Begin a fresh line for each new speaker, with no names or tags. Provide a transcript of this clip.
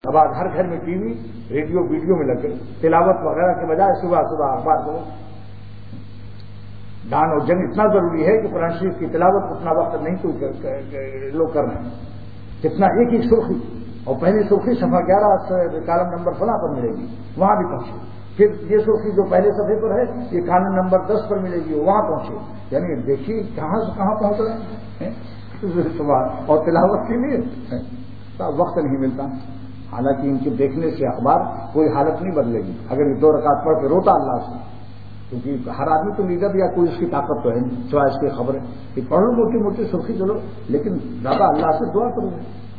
अब आज हर घर में टीवी, रेडियो, वीडियो में लगे, तिलावत वगैरह के बजाय सुबह सुबह अखबार को दान और जंग इतना जरूरी है कि कुरान शरीफ की तिलावत उतना वक्त नहीं कोई लोग कर रहे हैं, कितना एक एक सुर्खी, और पहली सुर्खी सफा 11 कालम नंबर 16 पर मिलेगी, वहां भी पहुंचे, फिर ये सुर्खी जो पहले सफे पर है ये कालम नंबर 10 पर मिलेगी, वहां पहुंचे, यानी देखिए कहां से कहां पहुंच रहे हैं सुबह, और तिलावत के लिए वक्त नहीं मिलता। हालांकि इनके देखने से अखबार कोई हालत नहीं बदलेगी, अगर ये 2 रकात पढ़ के रोता अल्लाह से, क्योंकि हर आदमी तो लीडर या कोई उसकी ताकत तो है नहीं, सिवाय इसकी खबरें कि पढ़ लो मोटी मोटी सुर्खी चलो, लेकिन ज्यादा अल्लाह से दुआ करो,